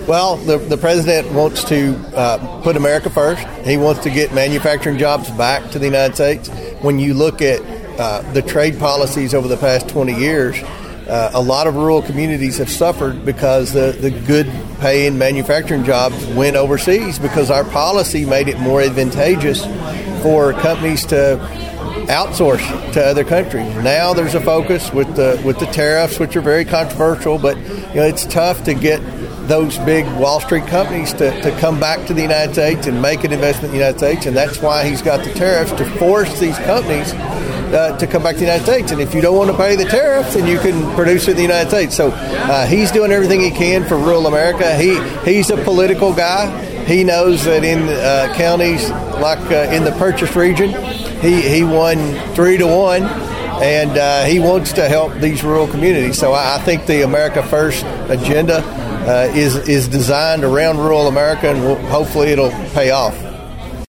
Well, the president wants to put America first. He wants to get manufacturing jobs back to the United States. When you look at the trade policies over the past 20 years, a lot of rural communities have suffered because the good paying manufacturing jobs went overseas because our policy made it more advantageous for companies to outsource to other countries. Now there's a focus with the tariffs, which are very controversial, but it's tough to get those big Wall Street companies to come back to the United States and make an investment in the United States, and that's why he's got the tariffs to force these companies to come back to the United States. And if you don't want to pay the tariffs, then you can produce it in the United States. So he's doing everything he can for rural America. He's a political guy. He knows that in counties like in the Purchase region, he won 3-1, and he wants to help these rural communities. So I think the America First agenda is designed around rural America, and hopefully it'll pay off.